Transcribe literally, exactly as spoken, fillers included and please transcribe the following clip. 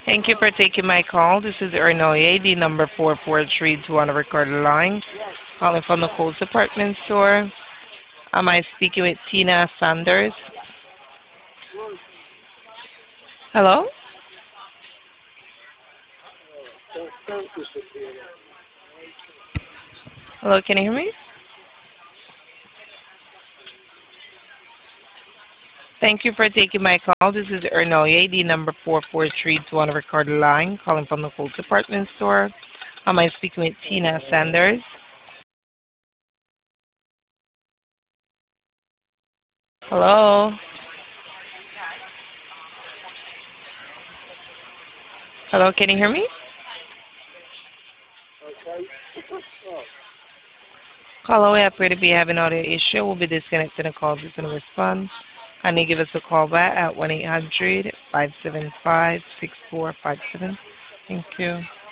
Thank you for taking my call. This is Ernoye, the number four four three two on the recorded line, calling from the Coles Department Store. Am I speaking with Tina Sanders? Hello? Hello, can you hear me? Thank you for taking my call. This is Ernoye, the number four four three two on the recorded line, calling from the Coles Department Store. Am I speaking with Tina Sanders? Hello? Hello, can you hear me? Caller, we appear to be having audio issue. We'll be disconnecting the call just in response. Can you give us a call back at one eight hundred five seven five six four five seven? Thank you.